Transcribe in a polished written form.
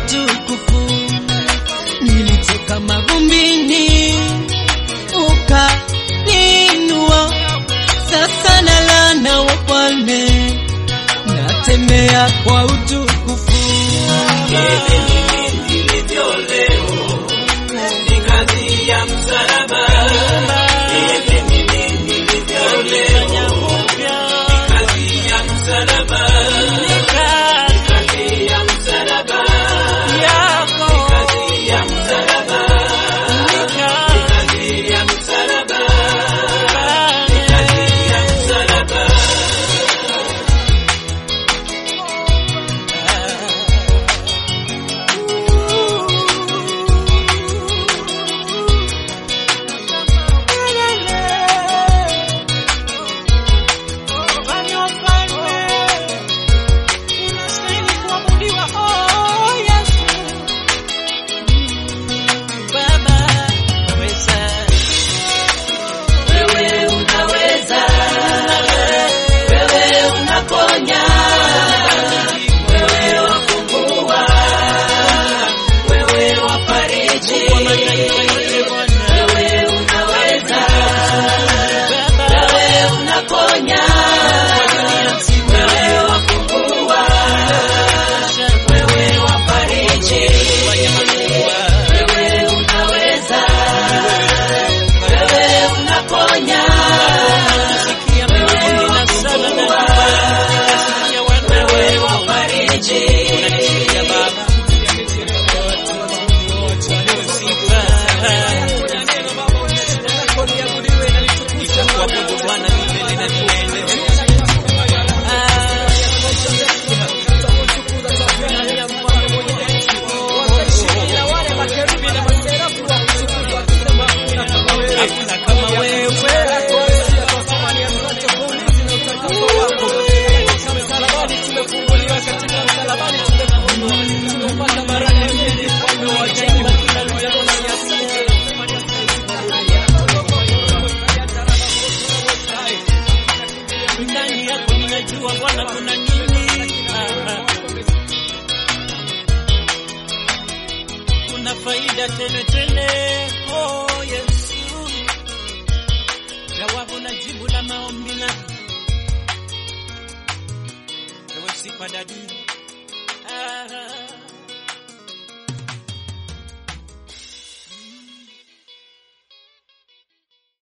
utukufu. Nilitoka mavumbini ukaninua, sasa nalala na wafalme, natembea kwa utukufu. Nilivyo leo ni kazi ya msalaba. Nilivyo leo ni kazi ya msalaba. Ni kazi ya msalaba. Ni kazi ya msalaba. Ni kazi ya msalaba. Ni kazi ya msalaba. Kuna faida tele tele, oh Yesu, jawabu na jibu la maombi na wewe sifa dadi.